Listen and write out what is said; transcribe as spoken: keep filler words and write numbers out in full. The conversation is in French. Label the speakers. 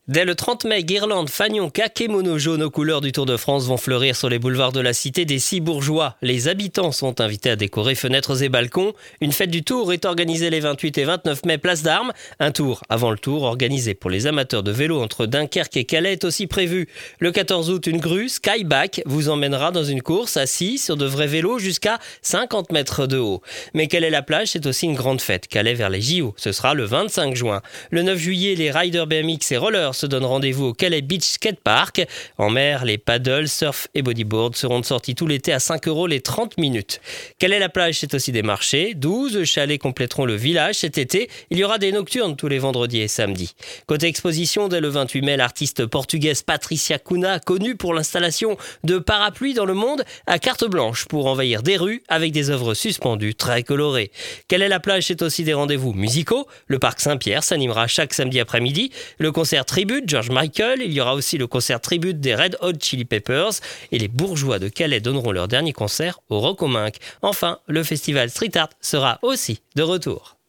Speaker 1: Dès le trente mai, guirlandes, fanions, kakémonos jaunes aux couleurs du Tour de France vont fleurir sur les boulevards de la cité des six bourgeois. Les habitants sont invités à décorer fenêtres et balcons. Une fête du Tour est organisée les vingt-huit et vingt-neuf mai, place d'Armes. Un tour avant le Tour organisé pour les amateurs de vélo entre Dunkerque et Calais est aussi prévu. Le quatorze août, une grue, Skyback, vous emmènera dans une course assis sur de vrais vélos jusqu'à cinquante mètres de haut. Mais Calais la plage, c'est aussi une grande fête. Calais vers les J O, ce sera le vingt-cinq juin. Le neuf juillet, les riders B M X et rollers se donnent rendez-vous au Calais Beach Skate Park. En mer, les paddles, surf et bodyboard seront de sortie tout l'été à cinq euros les trente minutes. Calais la plage, c'est aussi des marchés. douze chalets compléteront le village cet été. Il y aura des nocturnes tous les vendredis et samedis. Côté exposition, dès le vingt-huit mai, l'artiste portugaise Patricia Cunha, connue pour l'installation de parapluies dans le monde, a carte blanche pour envahir des rues avec des œuvres suspendues très colorées. Calais la plage, c'est aussi des rendez-vous musicaux. Le parc Saint-Pierre s'animera chaque samedi après-midi. Le concert tribute George Michael, il y aura aussi le concert tribute des Red Hot Chili Peppers et les bourgeois de Calais donneront leur dernier concert au Rock au Minc. Enfin, le festival Street Art sera aussi de retour.